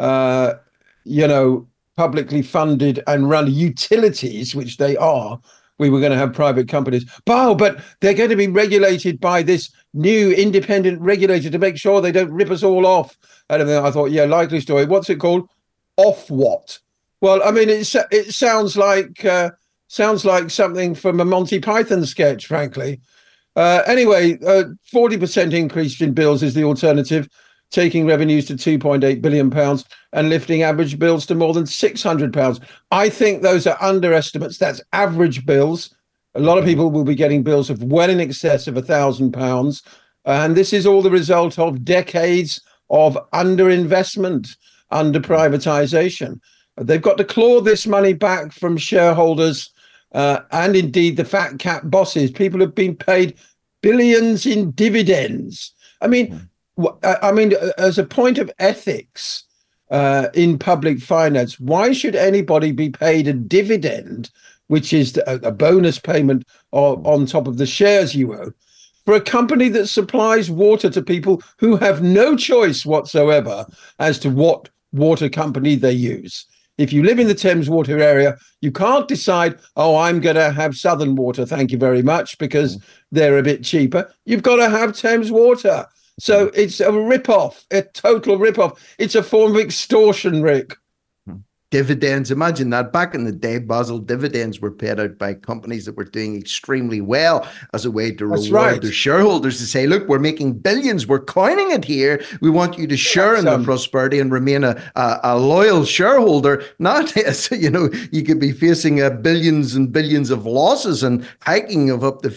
publicly funded and run utilities, which they are, we were going to have private companies. But they're going to be regulated by this new independent regulator to make sure they don't rip us all off. And I thought, yeah, likely story. What's it called? Ofwat. Well, I mean, it sounds like something from a Monty Python sketch, frankly. Anyway, 40% increase in bills is the alternative, taking revenues to £2.8 billion and lifting average bills to more than £600. I think those are underestimates. That's average bills. A lot of people will be getting bills of well in excess of £1,000. And this is all the result of decades of underinvestment, under privatization. They've got to claw this money back from shareholders and indeed the fat cat bosses. People have been paid billions in dividends. I mean, as a point of ethics in public finance, why should anybody be paid a dividend, which is a bonus payment on top of the shares you own, for a company that supplies water to people who have no choice whatsoever as to what water company they use? If you live in the Thames Water area, you can't decide, I'm going to have Southern Water, thank you very much, because they're a bit cheaper. You've got to have Thames Water. So it's a rip-off, a total rip-off. It's a form of extortion, Rick. Dividends, imagine that. Back in the day, Basil, dividends were paid out by companies that were doing extremely well as a way to reward their shareholders, to say, look, we're making billions, we're coining it here. We want you to share in the prosperity and remain a loyal shareholder. Not as, you could be facing billions and billions of losses and hiking of up to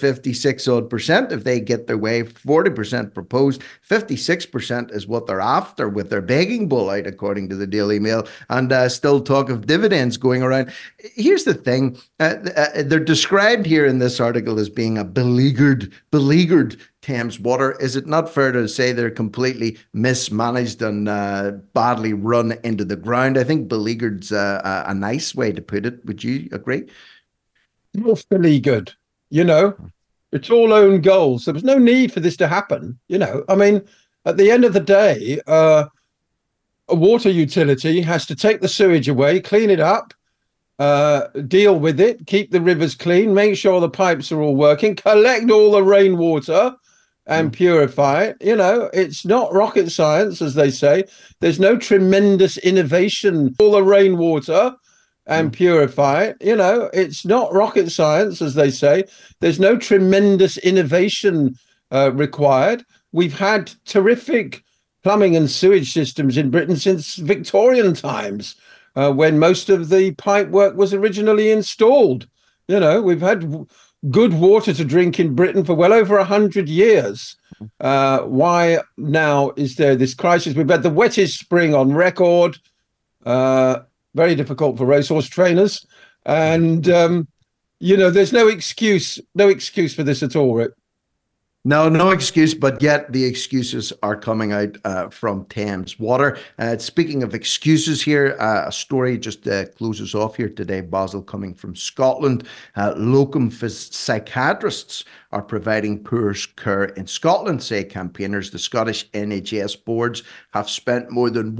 56% if they get their way. 40% proposed, 56% is what they're after with their begging bowl out, according to the Daily Mail. And still talk of dividends going around. Here's the thing. They're described here in this article as being a beleaguered Thames Water. Is it not fair to say they're completely mismanaged and badly run into the ground? I think beleaguered's a nice way to put it. Would you agree? Awfully good. It's all own goals. There was no need for this to happen. I mean, at the end of the day, a water utility has to take the sewage away, clean it up, deal with it, keep the rivers clean, make sure the pipes are all working, collect all the rainwater and purify it. It's not rocket science, as they say. There's no tremendous innovation. All the rainwater and purify it. It's not rocket science, as they say. There's no tremendous innovation required. We've had terrific plumbing and sewage systems in Britain since Victorian times, when most of the pipe work was originally installed. We've had good water to drink in Britain for well over 100 years. Why now is there this crisis? We've had the wettest spring on record. Very difficult for racehorse trainers, and there's no excuse for this at all, Rick. No excuse, but yet the excuses are coming out from Thames Water. Speaking of excuses here, a story just closes off here today, Basil, coming from Scotland. Locum psychiatrists are providing poor care in Scotland, say campaigners. The Scottish NHS boards have spent more than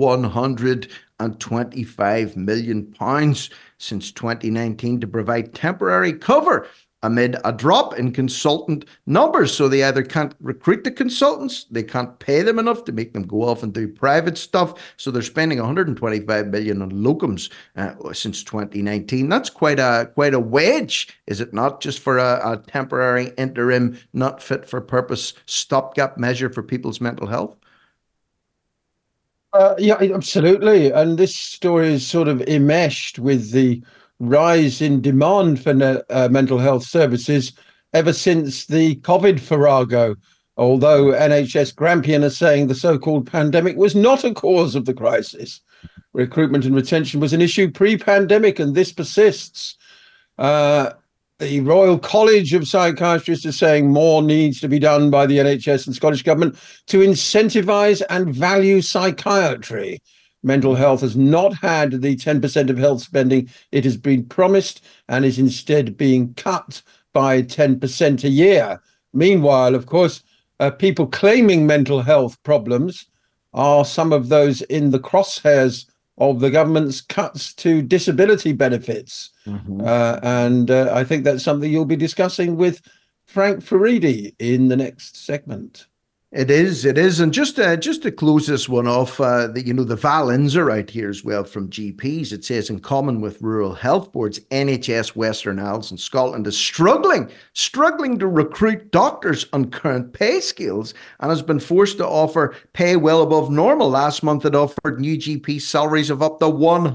£125 million since 2019 to provide temporary cover amid a drop in consultant numbers. So they either can't recruit the consultants, they can't pay them enough to make them go off and do private stuff. So they're spending 125 million on locums since 2019. That's quite a wage, is it not? Just for a temporary, interim, not fit for purpose stopgap measure for people's mental health. Yeah, absolutely. And this story is sort of enmeshed with the rise in demand for mental health services ever since the COVID farrago. Although NHS Grampian are saying the so-called pandemic was not a cause of the crisis. Recruitment and retention was an issue pre-pandemic, and this persists. The Royal College of Psychiatrists is saying more needs to be done by the NHS and Scottish Government to incentivise and value psychiatry. Mental health has not had the 10% of health spending it has been promised and is instead being cut by 10% a year. Meanwhile, of course, people claiming mental health problems are some of those in the crosshairs of the government's cuts to disability benefits. And I think that's something you'll be discussing with Frank Furedi in the next segment. It is. And just to close this one off, the Val-ins are out here as well from GPs. It says, in common with rural health boards, NHS Western Isles and Scotland is struggling to recruit doctors on current pay scales and has been forced to offer pay well above normal. Last month, it offered new GP salaries of up to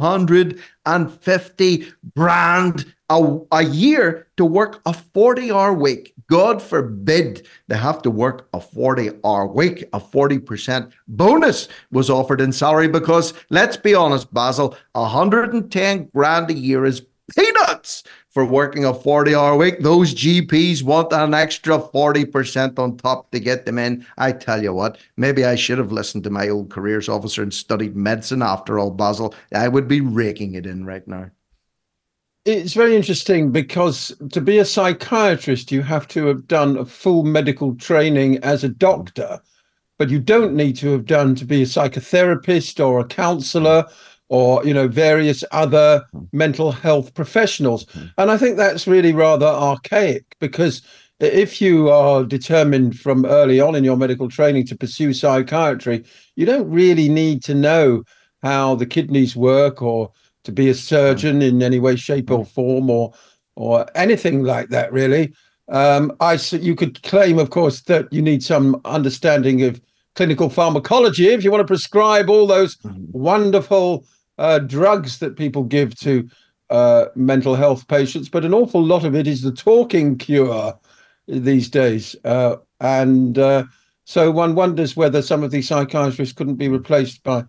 150 grand a year to work a 40-hour week. God forbid they have to work a 40-hour week. A 40% bonus was offered in salary because, let's be honest, Basil, 110 grand a year is peanuts for working a 40-hour week. Those GPs want an extra 40% on top to get them in. I tell you what, maybe I should have listened to my old careers officer and studied medicine after all, Basil. I would be raking it in right now. It's very interesting because to be a psychiatrist, you have to have done a full medical training as a doctor, but you don't need to have done to be a psychotherapist or a counselor or, various other mental health professionals. And I think that's really rather archaic, because if you are determined from early on in your medical training to pursue psychiatry, you don't really need to know how the kidneys work or to be a surgeon in any way, shape or form or anything like that, really. You could claim, of course, that you need some understanding of clinical pharmacology if you want to prescribe all those wonderful drugs that people give to mental health patients. But an awful lot of it is the talking cure these days. So one wonders whether some of these psychiatrists couldn't be replaced by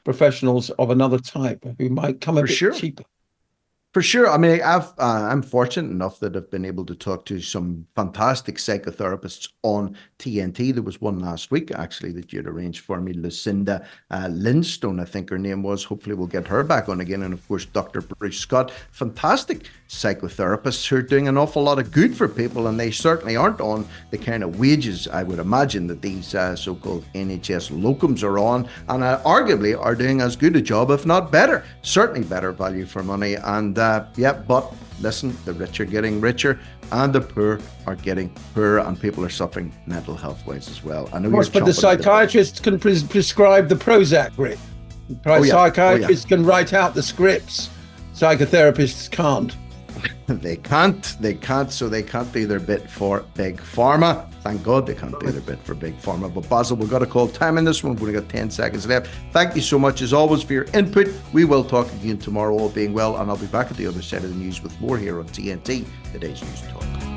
professionals of another type who might come a bit cheaper. For sure. I mean, I'm fortunate enough that I've been able to talk to some fantastic psychotherapists on TNT. There was one last week, actually, that you'd arranged for me, Lucinda Lindstone, I think her name was. Hopefully we'll get her back on again. And of course, Dr. Bruce Scott, fantastic psychotherapists who are doing an awful lot of good for people. And they certainly aren't on the kind of wages, I would imagine, that these so-called NHS locums are on. And arguably are doing as good a job, if not better. Certainly better value for money. And but listen, the rich are getting richer and the poor are getting poorer, and people are suffering mental health wise as well. I know, of course, but the psychiatrists can prescribe the Prozac grip. Psychiatrists can write out the scripts. Psychotherapists can't. They can't, so they can't do their bit for Big Pharma. Thank God they can't do their bit for Big Pharma. But Basil, we've got to call time in this one. We've only got 10 seconds left. Thank you so much, as always, for your input. We will talk again tomorrow, all being well, and I'll be back at the other side of the news with more here on TNT, Today's News Talk.